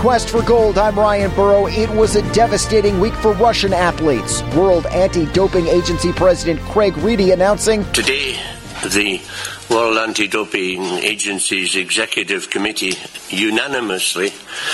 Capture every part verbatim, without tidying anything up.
Quest for Gold, I'm Ryan Burrow. It was a devastating week for Russian athletes. World Anti-Doping Agency President Craig Reedy announcing, "Today, the World Anti-Doping Agency's Executive Committee unanimously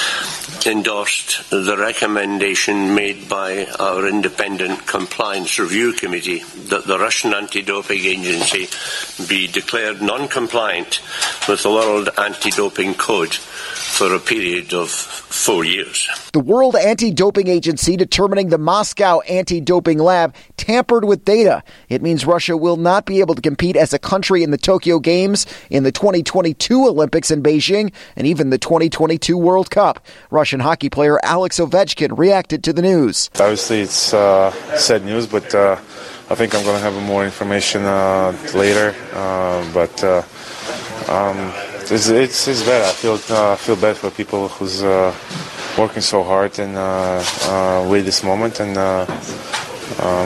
endorsed the recommendation made by our Independent Compliance Review Committee that the Russian Anti-Doping Agency be declared non-compliant with the World Anti-Doping Code for a period of four years. The World Anti-Doping Agency determining the Moscow Anti-Doping Lab tampered with data. It means Russia will not be able to compete as a country in the Tokyo Games, in the twenty twenty-two Olympics in Beijing, and even the twenty twenty-two World Cup. Russian hockey player Alex Ovechkin reacted to the news. Obviously, it's uh, sad news, but uh, I think I'm going to have more information uh, later. Uh, but uh, um, it's, it's it's bad. I feel uh, feel bad for people who's uh, working so hard and uh, uh, wait this moment, and uh, um,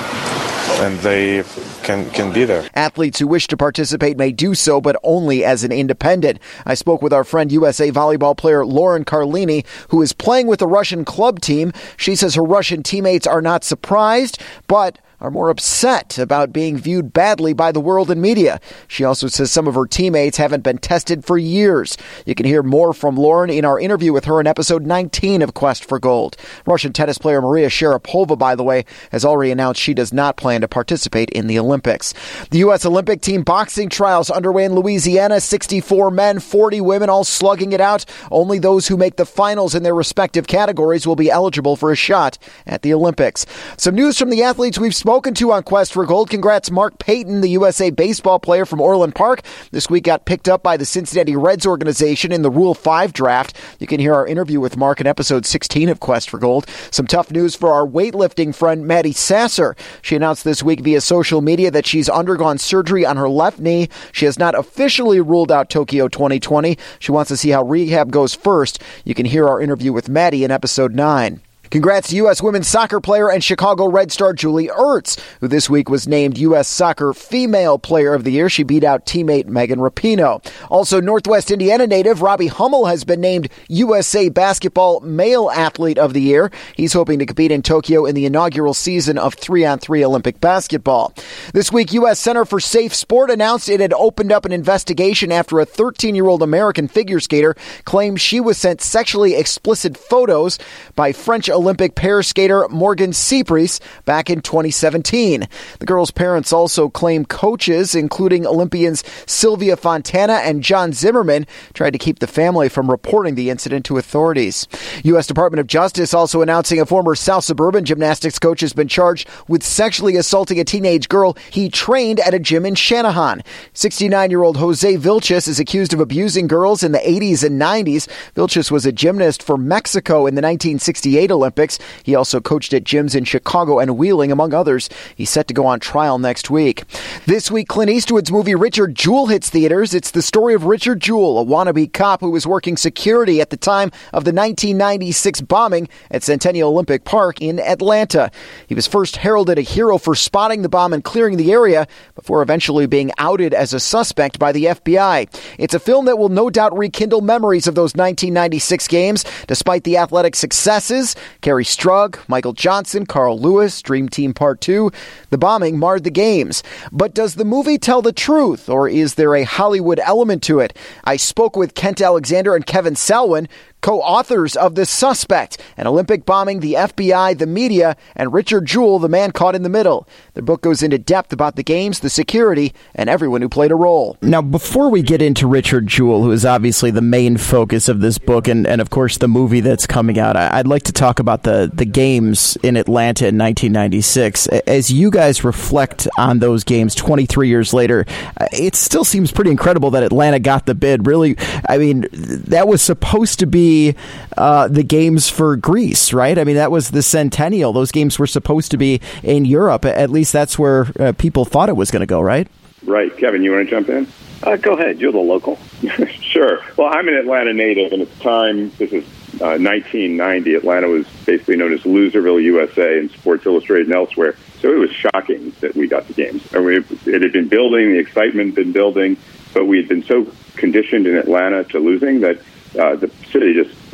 and they can can be there. Athletes who wish to participate may do so, but only as an independent. I spoke with our friend U S A volleyball player Lauren Carlini, who is playing with the Russian club team. She says her Russian teammates are not surprised, but are more upset about being viewed badly by the world and media. She also says some of her teammates haven't been tested for years. You can hear more from Lauren in our interview with her in episode nineteen of Quest for Gold. Russian tennis player Maria Sharapova, by the way, has already announced she does not plan to participate in the Olympics. The U S Olympic team boxing trials underway in Louisiana. sixty-four men, forty women, all slugging it out. Only those who make the finals in their respective categories will be eligible for a shot at the Olympics. Some news from the athletes we've spoken Spoken to on Quest for Gold. Congrats, Mark Payton, the U S A baseball player from Orland Park. This week got picked up by the Cincinnati Reds organization in the Rule five draft. You can hear our interview with Mark in episode sixteen of Quest for Gold. Some tough news for our weightlifting friend, Maddie Sasser. She announced this week via social media that she's undergone surgery on her left knee. She has not officially ruled out Tokyo twenty twenty. She wants to see how rehab goes first. You can hear our interview with Maddie in episode nine. Congrats to U S women's soccer player and Chicago Red Star Julie Ertz, who this week was named U S Soccer Female Player of the Year. She beat out teammate Megan Rapinoe. Also, Northwest Indiana native Robbie Hummel has been named U S A Basketball Male Athlete of the Year. He's hoping to compete in Tokyo in the inaugural season of three on three Olympic basketball. This week, U S Center for Safe Sport announced it had opened up an investigation after a thirteen-year-old American figure skater claimed she was sent sexually explicit photos by French Olympic pair skater Morgan Cypris back in twenty seventeen. The girl's parents also claim coaches, including Olympians Sylvia Fontana and John Zimmerman, tried to keep the family from reporting the incident to authorities. U S Department of Justice also announcing a former South Suburban gymnastics coach has been charged with sexually assaulting a teenage girl he trained at a gym in Shanahan. sixty-nine-year-old Jose Vilches is accused of abusing girls in the eighties and nineties. Vilches was a gymnast for Mexico in the nineteen sixty-eight Olympics. He also coached at gyms in Chicago and Wheeling, among others. He's set to go on trial next week. This week, Clint Eastwood's movie Richard Jewell hits theaters. It's the story of Richard Jewell, a wannabe cop who was working security at the time of the nineteen ninety-six bombing at Centennial Olympic Park in Atlanta. He was first heralded a hero for spotting the bomb and clearing the area before eventually being outed as a suspect by the F B I. It's a film that will no doubt rekindle memories of those nineteen ninety-six games. Despite the athletic successes, Kerry Strug, Michael Johnson, Carl Lewis, Dream Team Part two, the bombing marred the games. But does the movie tell the truth, or is there a Hollywood element to it? I spoke with Kent Alexander and Kevin Selwyn, co-authors of The Suspect, an Olympic bombing, the F B I, the media, and Richard Jewell, the man caught in the middle. The book goes into depth about the games, the security, and everyone who played a role. Now, before we get into Richard Jewell, who is obviously the main focus of this book, and, and of course the movie that's coming out, I'd like to talk about the, the games in Atlanta in nineteen ninety-six. As you guys reflect on those games twenty-three years later, it still seems pretty incredible that Atlanta got the bid. Really, I mean, that was supposed to be Uh, the games for Greece, right? I mean, that was the Centennial. Those games were supposed to be in Europe. At least that's where uh, people thought it was going to go, right? Right. Kevin, you want to jump in? Uh, go ahead. You're the local. Sure. Well, I'm an Atlanta native, and at the time, this is uh, nineteen ninety, Atlanta was basically known as Loserville, U S A, in Sports Illustrated and elsewhere. So it was shocking that we got the games. I mean, it had been building, the excitement had been building, but we had been so conditioned in Atlanta to losing that Uh, the city just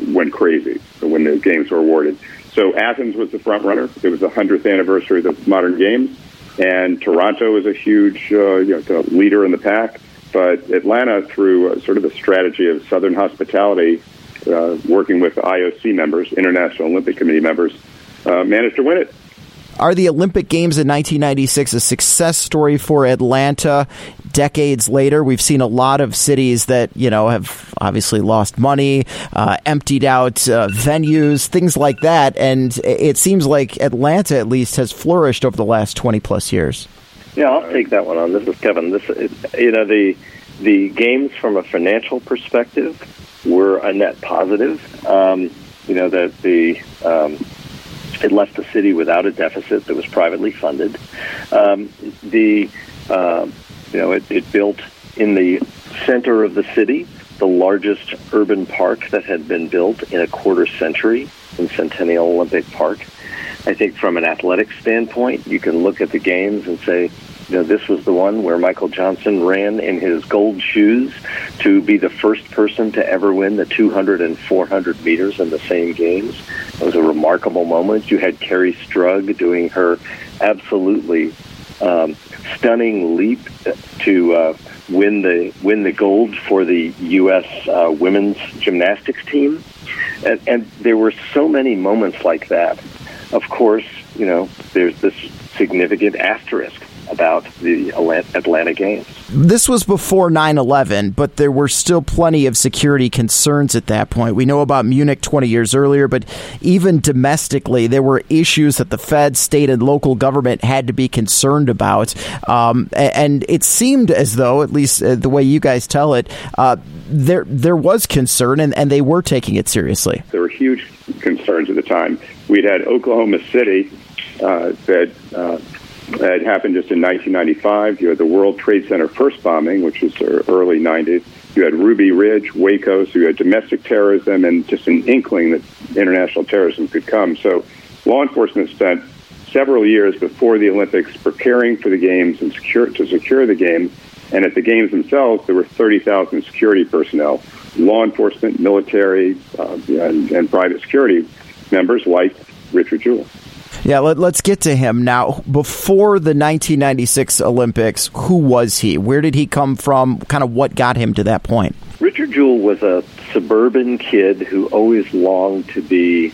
went crazy when the games were awarded. So Athens was the front runner. It was the hundredth anniversary of the modern games, and Toronto was a huge uh, you know, leader in the pack. But Atlanta, through uh, sort of a strategy of Southern hospitality, uh, working with I O C members, International Olympic Committee members, uh, managed to win it. Are the Olympic Games in nineteen ninety-six a success story for Atlanta? Decades later, we've seen a lot of cities that, you know, have obviously lost money, uh, emptied out uh, venues, things like that. And it seems like Atlanta, at least, has flourished over the last twenty plus years. Yeah, I'll take that one on. This is Kevin. This, you know, the the games from a financial perspective were a net positive. Um, you know, that the um, it left the city without a deficit that was privately funded. Um, the uh, you know, it, it built in the center of the city the largest urban park that had been built in a quarter century in Centennial Olympic Park. I think from an athletic standpoint, you can look at the games and say, you know, this was the one where Michael Johnson ran in his gold shoes to be the first person to ever win the two hundred and four hundred meters in the same games. It was a remarkable moment. You had Carrie Strug doing her absolutely um, stunning leap to uh, win the win the gold for the U S uh, women's gymnastics team. And, and there were so many moments like that. Of course, you know, there's this significant asterisk about the Atlanta Games. This was before nine eleven, but there were still plenty of security concerns at that point. We know about Munich twenty years earlier, but even domestically, there were issues that the Fed, state, and local government had to be concerned about. Um, and it seemed as though, at least the way you guys tell it, uh, there there was concern, and, and they were taking it seriously. There were huge concerns at the time. We'd had Oklahoma City uh, that... Uh, It happened just in nineteen ninety-five. You had the World Trade Center first bombing, which was early nineties. You had Ruby Ridge, Waco, so you had domestic terrorism and just an inkling that international terrorism could come. So law enforcement spent several years before the Olympics preparing for the games and secure, to secure the games. And at the games themselves, there were thirty thousand security personnel, law enforcement, military, uh, and, and private security members like Richard Jewell. Yeah, let, let's get to him now. Before the nineteen ninety-six Olympics, who was he? Where did he come from? Kind of what got him to that point? Richard Jewell was a suburban kid who always longed to be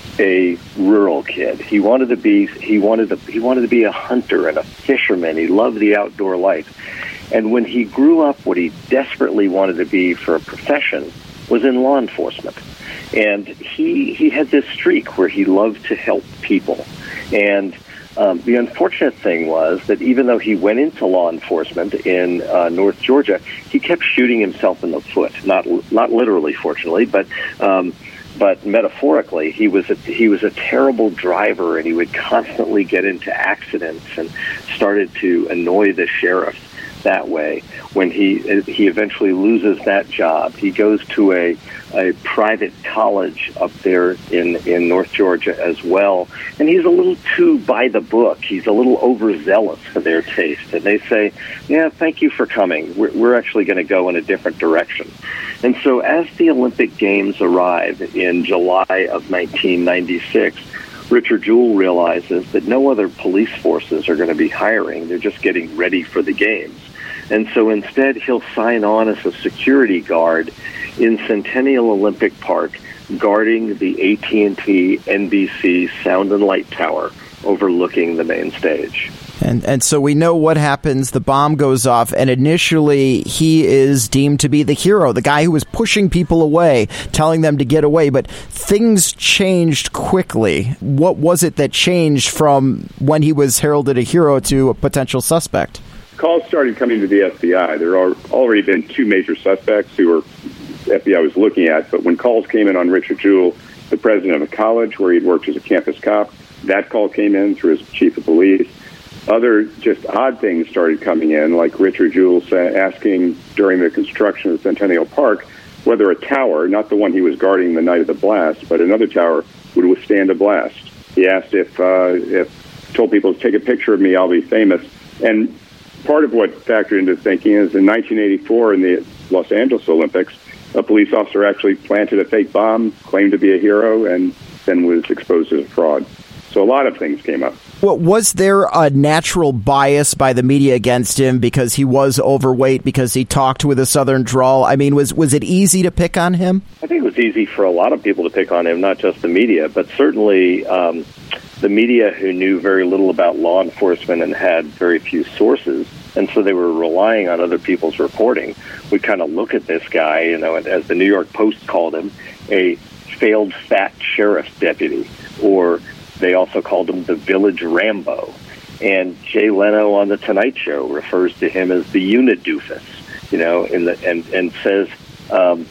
a rural kid. He wanted to be he wanted to he wanted to be a hunter and a fisherman. He loved the outdoor life. And when he grew up, what he desperately wanted to be for a profession was in law enforcement. And he he had this streak where he loved to help people. And um, the unfortunate thing was that even though he went into law enforcement in uh, North Georgia, he kept shooting himself in the foot. Not not literally, fortunately, but um, but metaphorically, he was a, he was a terrible driver, and he would constantly get into accidents and started to annoy the sheriff that way. When he he eventually loses that job, he goes to a a private college up there in, in North Georgia as well. And he's a little too by the book. He's a little overzealous for their taste. And they say, yeah, thank you for coming. We're, we're actually going to go in a different direction. And so as the Olympic Games arrive in July of nineteen ninety-six, Richard Jewell realizes that no other police forces are going to be hiring. They're just getting ready for the games. And so instead, he'll sign on as a security guard in Centennial Olympic Park, guarding the A T and T N B C Sound and Light Tower overlooking the main stage. And and so we know what happens. The bomb goes off, and initially he is deemed to be the hero, the guy who was pushing people away, telling them to get away. But things changed quickly. What was it that changed from when he was heralded a hero to a potential suspect? Calls started coming to the F B I. There are already been two major suspects who were F B I was looking at, but when calls came in on Richard Jewell, the president of a college where he'd worked as a campus cop, that call came in through his chief of police. Other just odd things started coming in, like Richard Jewell asking during the construction of Centennial Park whether a tower, not the one he was guarding the night of the blast, but another tower, would withstand a blast. He asked if, uh, if told people, take a picture of me, I'll be famous. And part of what factored into thinking is in nineteen eighty-four in the Los Angeles Olympics, a police officer actually planted a fake bomb, claimed to be a hero, and then was exposed as a fraud. So a lot of things came up. Well, was there a natural bias by the media against him because he was overweight, because he talked with a Southern drawl? I mean, was was it easy to pick on him? I think it was easy for a lot of people to pick on him, not just the media, but certainly um, the media who knew very little about law enforcement and had very few sources, and so they were relying on other people's reporting. We kind of look at this guy, you know, as the New York Post called him, a failed fat sheriff's deputy, or they also called him the Village Rambo. And Jay Leno on The Tonight Show refers to him as the Unidoofus, you know, in the, and, and says, um,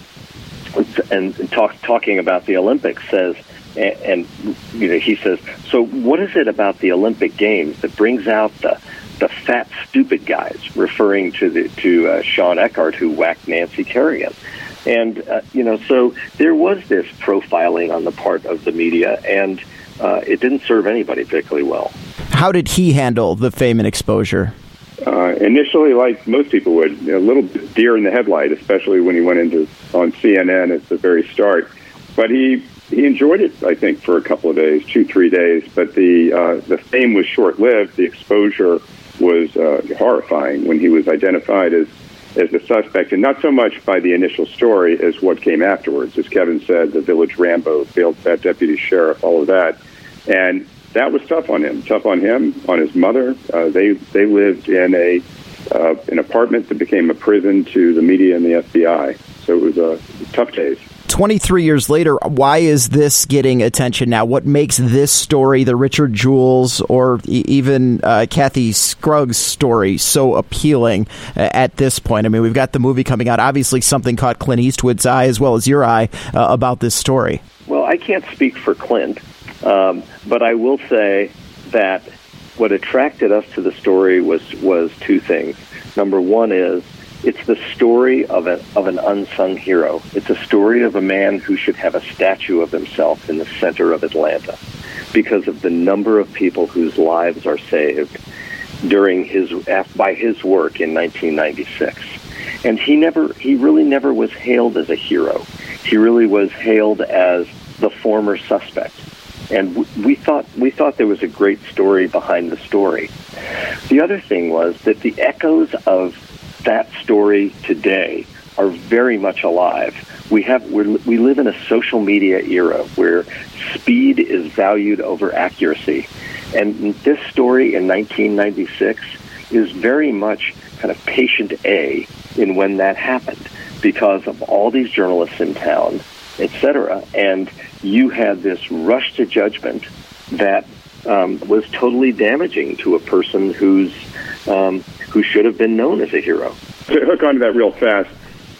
and, and talk, talking about the Olympics, says, and, and, you know, he says, so what is it about the Olympic Games that brings out the the fat, stupid guys, referring to the to uh, Sean Eckhart, who whacked Nancy Kerrigan? And, uh, you know, so there was this profiling on the part of the media, and Uh, it didn't serve anybody particularly well. How did he handle the fame and exposure? Uh, initially, like most people would, you know, a little bit deer in the headlight, especially when he went into on C N N at the very start. But he he enjoyed it, I think, for a couple of days, two, three days. But the uh, the fame was short-lived. The exposure was uh, horrifying when he was identified as as the suspect, and not so much by the initial story as what came afterwards. As Kevin said, the Village Rambo, failed fat deputy sheriff, all of that. And that was tough on him, tough on him, on his mother. Uh, they they lived in a uh, an apartment that became a prison to the media and the F B I. So it was a uh, tough days. twenty-three years later, why is this getting attention now? What makes this story, the Richard Jewell's or e- even uh, Kathy Scruggs story, so appealing uh, at this point? I mean, we've got the movie coming out. Obviously, something caught Clint Eastwood's eye as well as your eye uh, about this story. Well, I can't speak for Clint, um, but I will say that what attracted us to the story was was two things. Number one is it's the story of a, of an unsung hero. It's a story of a man who should have a statue of himself in the center of Atlanta because of the number of people whose lives are saved during his by his work in nineteen ninety-six. And he never he really never was hailed as a hero. He really was hailed as the former suspect. And we thought we thought there was a great story behind the story. The other thing was that the echoes of that story today are very much alive. We have we're, we live in a social media era where speed is valued over accuracy, and this story in nineteen ninety-six is very much kind of patient A in when that happened because of all these journalists in town, et cetera. And you had this rush to judgment that um, was totally damaging to a person who's um, who should have been known as a hero. To hook onto that real fast,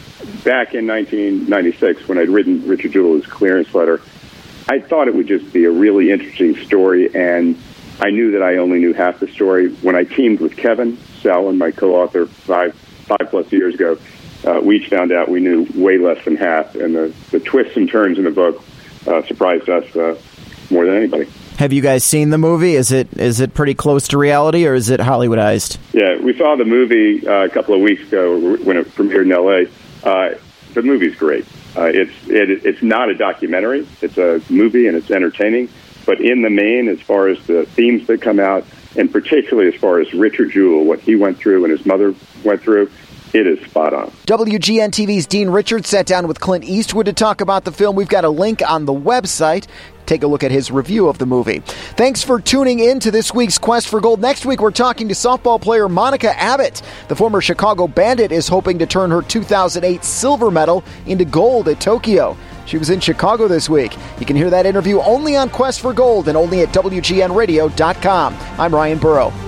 back in nineteen ninety-six, when I'd written Richard Jewell's clearance letter, I thought it would just be a really interesting story, and I knew that I only knew half the story. When I teamed with Kevin Sallin, my co-author, five five plus years ago, uh, we each found out we knew way less than half, and the, the twists and turns in the book uh, surprised us uh, more than anybody. Have you guys seen the movie? Is it is it pretty close to reality, or is it Hollywoodized? Yeah, we saw the movie uh, a couple of weeks ago when it premiered in L A. Uh, the movie's great. Uh, it's it, it's not a documentary. It's a movie, and it's entertaining. But in the main, as far as the themes that come out, and particularly as far as Richard Jewell, what he went through and his mother went through, it is spot on. W G N T V's Dean Richards sat down with Clint Eastwood to talk about the film. We've got a link on the website. Take a look at his review of the movie. Thanks for tuning in to this week's Quest for Gold. Next week, we're talking to softball player Monica Abbott. The former Chicago Bandit is hoping to turn her two thousand eight silver medal into gold at Tokyo. She was in Chicago this week. You can hear that interview only on Quest for Gold and only at W G N radio dot com. I'm Ryan Burrow.